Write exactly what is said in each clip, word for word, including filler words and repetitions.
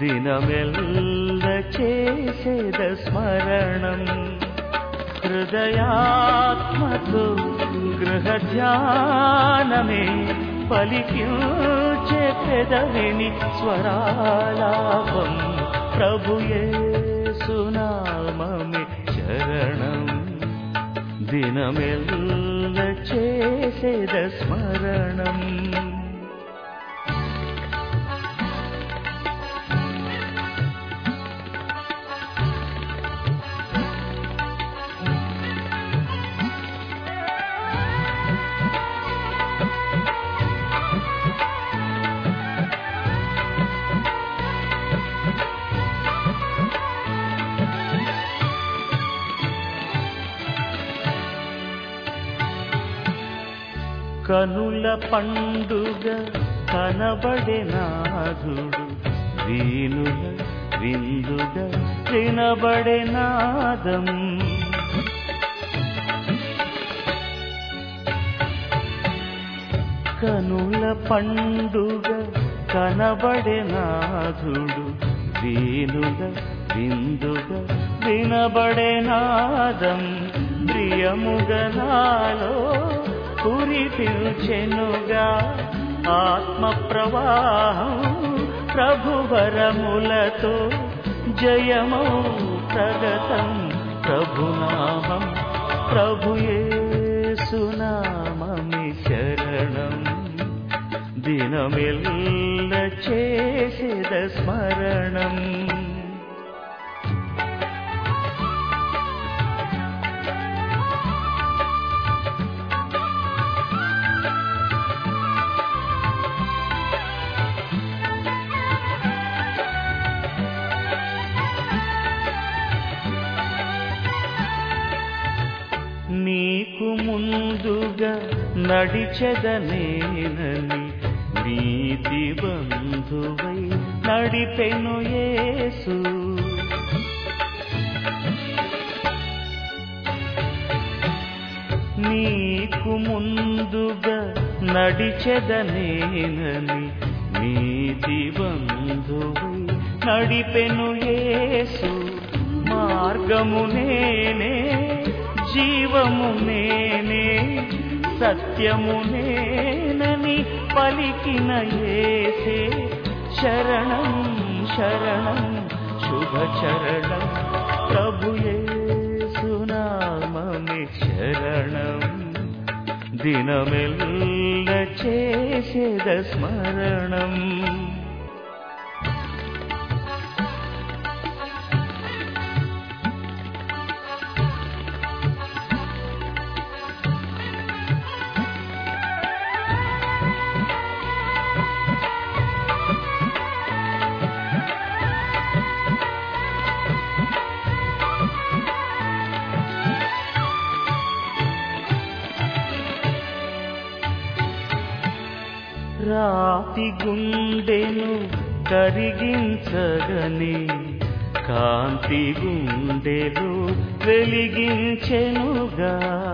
దినమెల్ల చేసేద స్మరణం హృదయాత్మతో గృహ ధ్యానమే పలికించే పెదవిని స్వరాలాపం ప్రభు యేసు నామమే శరణం దినమెల్ల చేసేద స్మరణం కనుల పండుగ కనబడే నాథుడు వీనుల విందుగా వినబడే నాదం కనుల పండుగ కనబడే నాథుడు వీనుల విందుగా వినబడే నాదం ప్రియముగనాలో కురిపించెనుగా ఆత్మ ప్రవాహం ప్రభువరములతో జయమౌ ప్రగతం ప్రభునామం ప్రభు యేసు నామమి శరణం దినమెల్ల చేసేద స్మరణం నీకు ముందుగా నడిచెదనేనని నీతి బంధువై నడిపెను యేసు నీకు ముందుగా నడిచెదనేనని నీతి బంధువై నడిపెను యేసు మార్గము నేనే జీవము నేనే సత్యము నేనని పలికిన యేసే శరణం శరణం శుభ చరణం ప్రభు యేసు నామమే శరణం దినమెల్ల చేసేద స్మరణం రాతి గుండెను కరిగించగని కాంతి గుండెలు వెలిగించెనుగా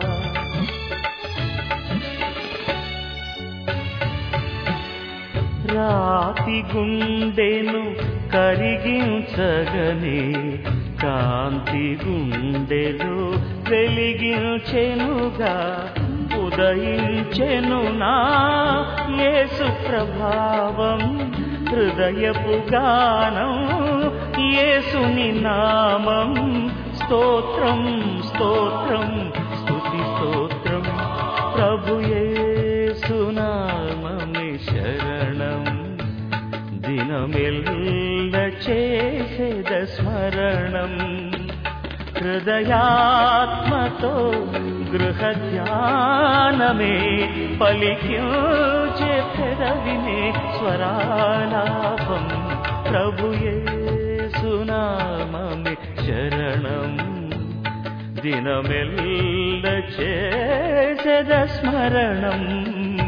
రాతి గుండెను కరిగించగని కాంతి గుండెలు వెలిగించెనుగా ఉదయించెను నా యేసు ప్రభావం హృదయపు గానం యేసుని నామం స్తోత్రం స్తోత్రం స్తుతి స్తోత్రం ప్రభు యేసు నామమే శరణం దినమెల్ల చేసేద స్మరణం హృదయాత్మతో గృహ ధ్యానమే పలికించే పెదవినే స్వరాలాపం ప్రభు యేసు నామమే శరణం దినమెల్ల చేసేద స్మరణం